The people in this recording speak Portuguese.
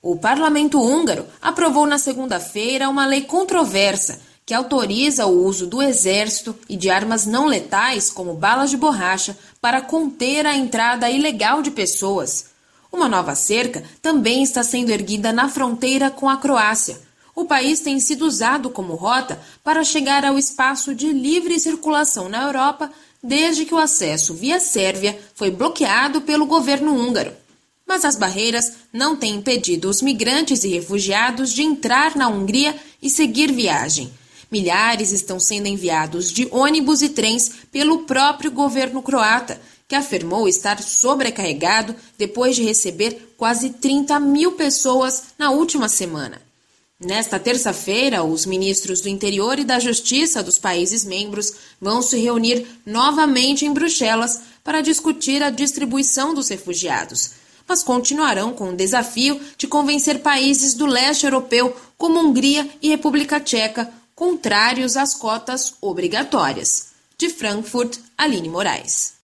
O parlamento húngaro aprovou na segunda-feira uma lei controversa que autoriza o uso do exército e de armas não letais, como balas de borracha, para conter a entrada ilegal de pessoas. Uma nova cerca também está sendo erguida na fronteira com a Croácia. O país tem sido usado como rota para chegar ao espaço de livre circulação na Europa desde que o acesso via Sérvia foi bloqueado pelo governo húngaro. Mas as barreiras não têm impedido os migrantes e refugiados de entrar na Hungria e seguir viagem. Milhares estão sendo enviados de ônibus e trens pelo próprio governo croata, que afirmou estar sobrecarregado depois de receber quase 30 mil pessoas na última semana. Nesta terça-feira, os ministros do Interior e da Justiça dos países membros vão se reunir novamente em Bruxelas para discutir a distribuição dos refugiados, mas continuarão com o desafio de convencer países do leste europeu, como Hungria e República Tcheca, contrários às cotas obrigatórias. De Frankfurt, Aline Moraes.